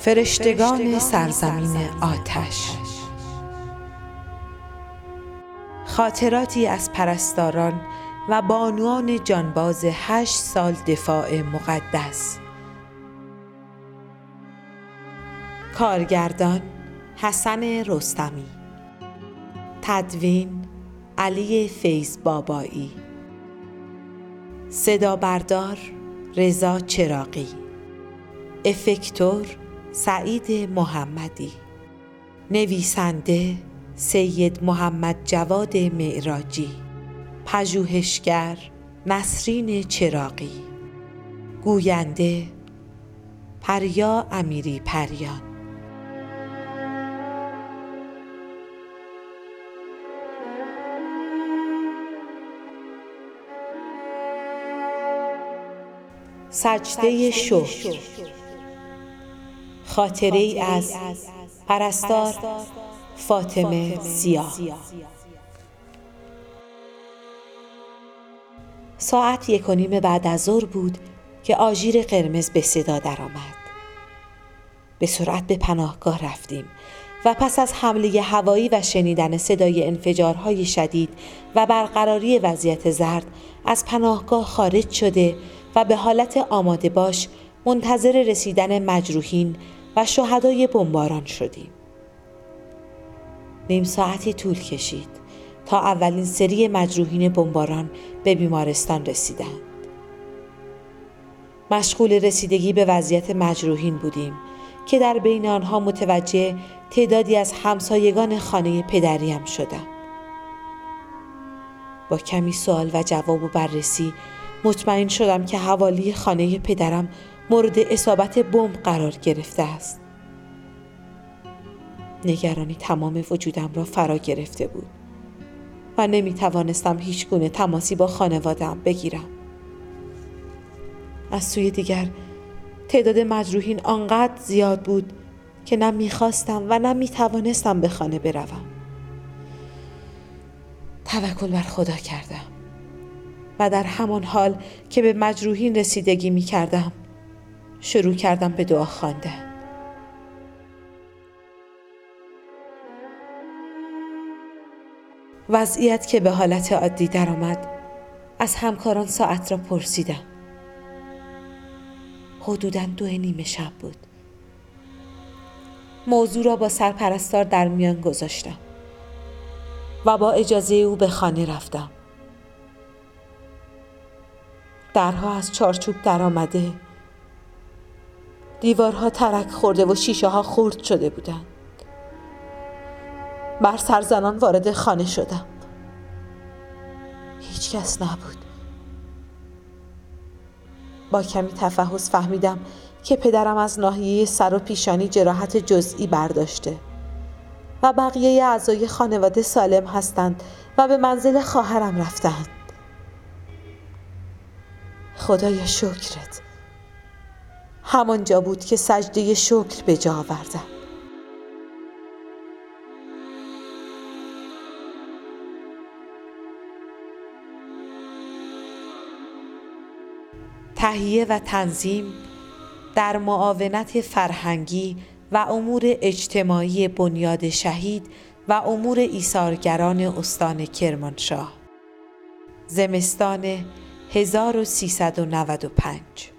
فرشتگان سرزمین آتش. خاطراتی از پرستاران و بانوان جانباز 8 سال دفاع مقدس. کارگردان حسن رستمی. تدوین علی فیض بابایی. صدا بردار رضا چراغی. افکتور سعید محمدی. نویسنده سید محمد جواد معراجی. پژوهشگر نسرین چراغی. گوینده پریا امیری پریان. سجده شکر. خاطره ای از پرستار فاطمه سیاه. ساعت 1:30 بعد از ظهر بود که آژیر قرمز به صدا درآمد. به سرعت به پناهگاه رفتیم و پس از حمله هوایی و شنیدن صدای انفجارهای شدید و برقراری وضعیت زرد از پناهگاه خارج شده و به حالت آماده باش منتظر رسیدن مجروحین و شهدای بمباران شدیم. نیم ساعتی طول کشید تا اولین سری مجروحین بمباران به بیمارستان رسیدند. مشغول رسیدگی به وضعیت مجروحین بودیم که در بین آنها متوجه تعدادی از همسایگان خانه پدریم شدم. با کمی سوال و جواب و بررسی مطمئن شدم که حوالی خانه پدرم مورد اصابت بمب قرار گرفته است. نگرانی تمام وجودم را فرا گرفته بود و نمیتوانستم هیچ گونه تماسی با خانواده‌ام بگیرم. از سوی دیگر تعداد مجروحین آنقدر زیاد بود که نه میخواستم و نه میتوانستم به خانه بروم. توکل بر خدا کردم و در همان حال که به مجروحین رسیدگی میکردم شروع کردم به دعا خواندن. وضعیت که به حالت عادی درآمد، از همکاران ساعت را پرسیدم. حدوداً 2:30 شب بود. موضوع را با سرپرستار در میان گذاشتم و با اجازه او به خانه رفتم. درها از چارچوب در آمده، دیوارها ترک خورده و شیشه ها خرد شده بودند. بر سرزنان وارد خانه شدم. هیچ کس نبود. با کمی تفحص فهمیدم که پدرم از ناحیه سر و پیشانی جراحت جزئی برداشته و بقیه اعضای خانواده سالم هستند و به منزل خواهرم رفتند. خدایا شکرت. همانجا بود که سجده شکر به جا آوردم. تهیه و تنظیم در معاونت فرهنگی و امور اجتماعی بنیاد شهید و امور ایثارگران استان کرمانشاه. زمستان 1395.